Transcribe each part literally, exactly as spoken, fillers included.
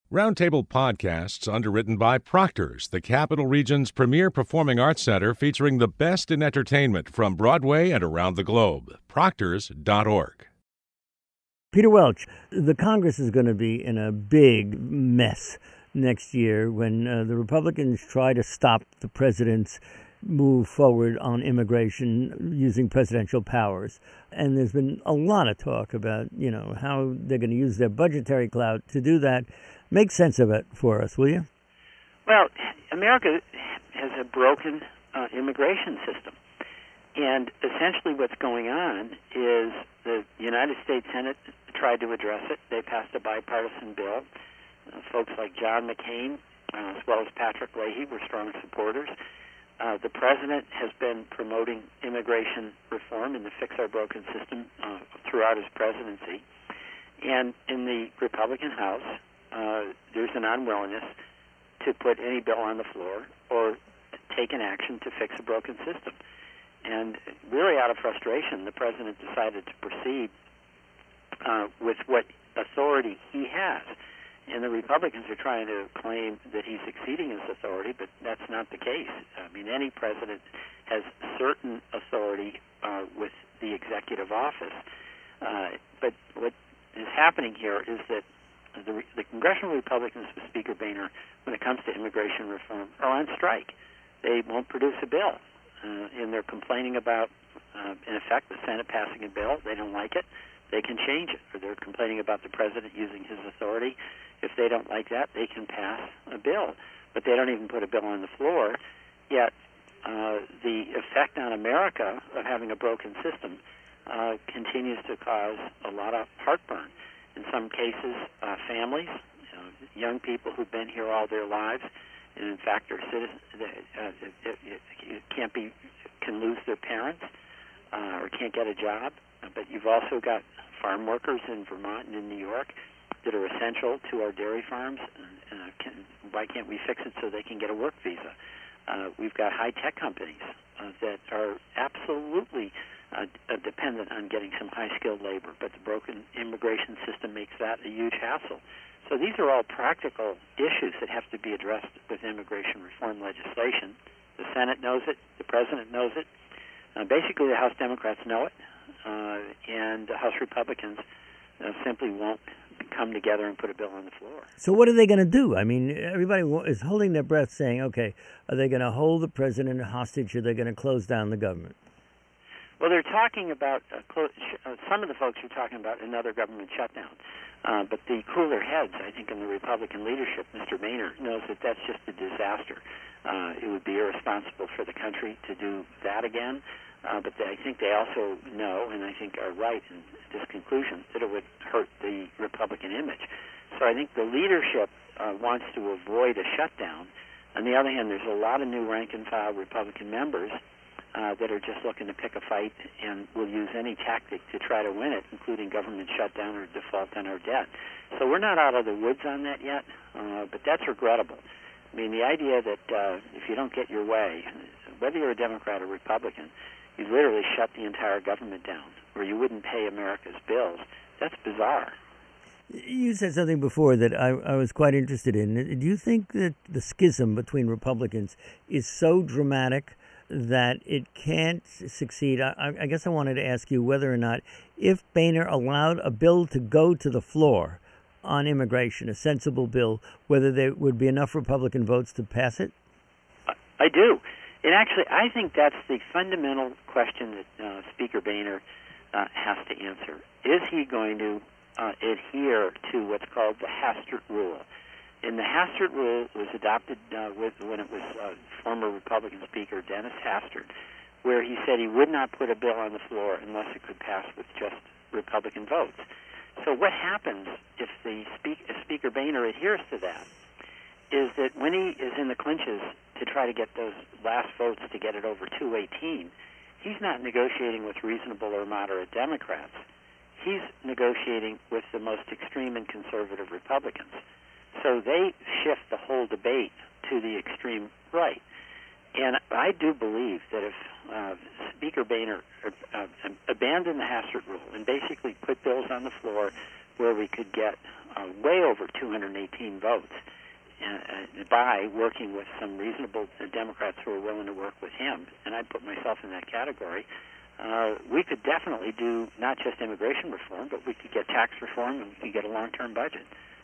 Roundtable Podcasts, underwritten by Proctor's, the Capital Region's premier performing arts center featuring the best in entertainment from Broadway and around the globe. Proctors dot org. Peter Welch, the Congress is going to be in a big mess next year when uh, the Republicans try to stop the president's move forward on immigration using presidential powers. And there's been a lot of talk about, you know, how they're going to use their budgetary clout to do that. Make sense of it for us, will you? Well, America has a broken uh, immigration system. And essentially what's going on is the United States Senate tried to address it. They passed a bipartisan bill. Uh, folks like John McCain, uh, as well as Patrick Leahy, were strong supporters. Uh, the president has been promoting immigration reform and to fix our broken system uh, throughout his presidency. And in the Republican House, uh, there's an unwillingness to put any bill on the floor or take an action to fix a broken system. And really out of frustration, the president decided to proceed uh, with what authority he has. And the Republicans are trying to claim that he's exceeding his authority, but that's not the case. I mean, any president has certain authority uh, with the executive office. Uh, but what is happening here is that the, the congressional Republicans with Speaker Boehner, when it comes to immigration reform, are on strike. They won't produce a bill. Uh, and they're complaining about, uh, in effect, the Senate passing a bill. They don't like it. They can change it. Or they're complaining about the president using his authority. If they don't like that, they can pass a bill. But they don't even put a bill on the floor. Yet uh, the effect on America of having a broken system uh, continues to cause a lot of heartburn. In some cases, uh, families, you know, young people who've been here all their lives, and in fact are citizens, uh, it, it, it can't be, can lose their parents uh, or can't get a job. But you've also got farm workers in Vermont and in New York that are essential to our dairy farms. And, uh, can, why can't we fix it so they can get a work visa? Uh, we've got high-tech companies uh, that are absolutely uh, dependent on getting some high-skilled labor, but the broken immigration system makes that a huge hassle. So these are all practical issues that have to be addressed with immigration reform legislation. The Senate knows it. The President knows it. Uh, basically, the House Democrats know it, uh, and the House Republicans uh, simply won't come together and put a bill on the floor. So what are they going to do? I mean, everybody is holding their breath saying, okay, are they going to hold the president hostage or are they going to close down the government? Well, they're talking about, uh, clo- sh- uh, some of the folks are talking about another government shutdown. Uh, but the cooler heads, I think, in the Republican leadership, Mister Boehner, knows that that's just a disaster. Uh, it would be irresponsible for the country to do that again. Uh, but they, I think they also know, and I think are right in this conclusion, that it would hurt the Republican image. So I think the leadership uh, wants to avoid a shutdown. On the other hand, there's a lot of new rank-and-file Republican members Uh, that are just looking to pick a fight and will use any tactic to try to win it, including government shutdown or default on our debt. So we're not out of the woods on that yet, uh, but that's regrettable. I mean, the idea that uh, if you don't get your way, whether you're a Democrat or Republican, you literally shut the entire government down, or you wouldn't pay America's bills, that's bizarre. You said something before that I, I was quite interested in. Do you think that the schism between Republicans is so dramatic that it can't succeed? I, I guess I wanted to ask you whether or not, if Boehner allowed a bill to go to the floor on immigration, a sensible bill, whether there would be enough Republican votes to pass it? I do. And actually, I think that's the fundamental question that uh, Speaker Boehner uh, has to answer. Is he going to uh, adhere to what's called the Hastert Rule? And the Hastert Rule was adopted uh, with when it was uh, former Republican Speaker Dennis Hastert, where he said he would not put a bill on the floor unless it could pass with just Republican votes. So what happens if the speak, if Speaker Boehner adheres to that is that when he is in the clinches to try to get those last votes to get it over two eighteen, he's not negotiating with reasonable or moderate Democrats. He's negotiating with the most extreme and conservative Republicans. So they shift the whole debate to the extreme right. And I do believe that if uh, Speaker Boehner uh, abandoned the Hastert Rule and basically put bills on the floor where we could get uh, way over two hundred eighteen votes uh, by working with some reasonable Democrats who are willing to work with him, and I put myself in that category. Uh, we could definitely do not just immigration reform, but we could get tax reform and we could get a long-term budget.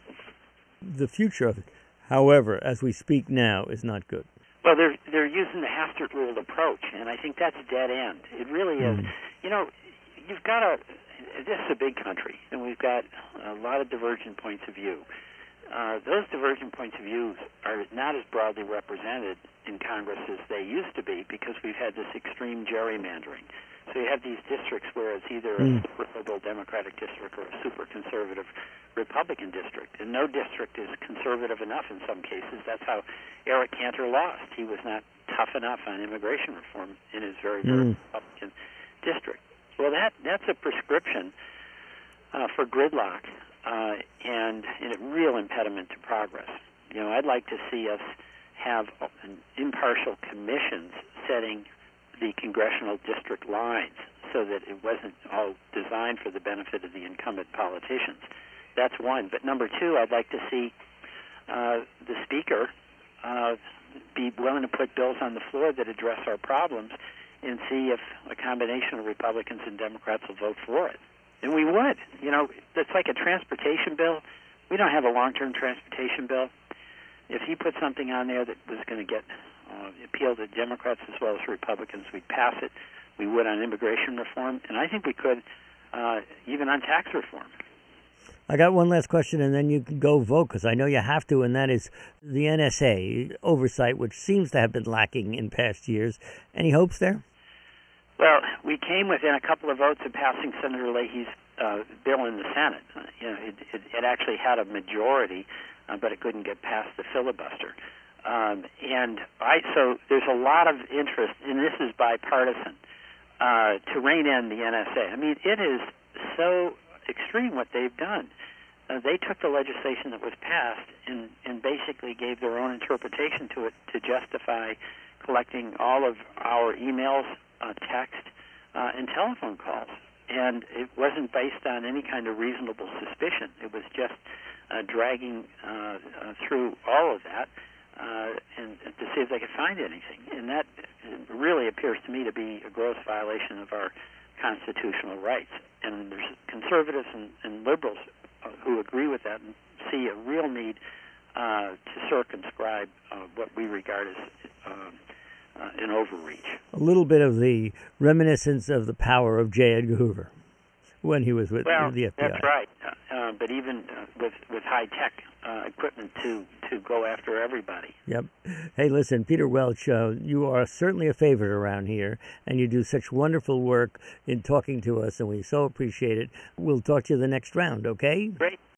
The future of it, however, as we speak now, is not good. Well, they're they're using the Hastert rule approach, and I think that's a dead end. It really is. Mm. You know, you've got a this is a big country, and we've got a lot of divergent points of view. Uh, those divergent points of view are not as broadly represented in Congress as they used to be because we've had this extreme gerrymandering. So you have these districts where it's either mm. a super liberal Democratic district or a super conservative Republican district. And no district is conservative enough in some cases. That's how Eric Cantor lost. He was not tough enough on immigration reform in his very, very mm. Republican district. Well, that that's a prescription uh, for gridlock uh, and, and a real impediment to progress. You know, I'd like to see us have an impartial commissions setting the congressional district lines so that it wasn't all designed for the benefit of the incumbent politicians. That's one. But number two, I'd like to see uh, the Speaker uh, be willing to put bills on the floor that address our problems and see if a combination of Republicans and Democrats will vote for it. And we would. You know, it's like a transportation bill. We don't have a long-term transportation bill. If he put something on there that was going to get uh, appeal to Democrats as well as Republicans, we'd pass it. We would on immigration reform, and I think we could uh, even on tax reform. I got one last question, and then you can go vote, because I know you have to, and that is the N S A oversight, which seems to have been lacking in past years. Any hopes there? Well, we came within a couple of votes of passing Senator Leahy's uh, bill in the Senate. Uh, you know, it, it, it actually had a majority, uh, but it couldn't get past the filibuster. Um, and I, so there's a lot of interest, and this is bipartisan, uh, to rein in the N S A. I mean, it is so extreme what they've done. Uh, they took the legislation that was passed and, and basically gave their own interpretation to it to justify collecting all of our emails, uh, text, uh, and telephone calls. And it wasn't based on any kind of reasonable suspicion. It was just uh, dragging uh, uh, through all of that uh, and to see if they could find anything. And that really appears to me to be a gross violation of our constitutional rights. And there's conservatives and, and liberals uh, who agree with that and see a real need uh, to circumscribe uh, what we regard as uh, uh, an overreach. A little bit of the reminiscence of the power of J. Edgar Hoover when he was with well, the F B I. That's right. Uh, uh, but even uh, with, with high-tech uh, equipment to, to go after everybody. Yep. Hey, listen, Peter Welch, uh, you are certainly a favorite around here, and you do such wonderful work in talking to us, and we so appreciate it. We'll talk to you the next round, okay? Great.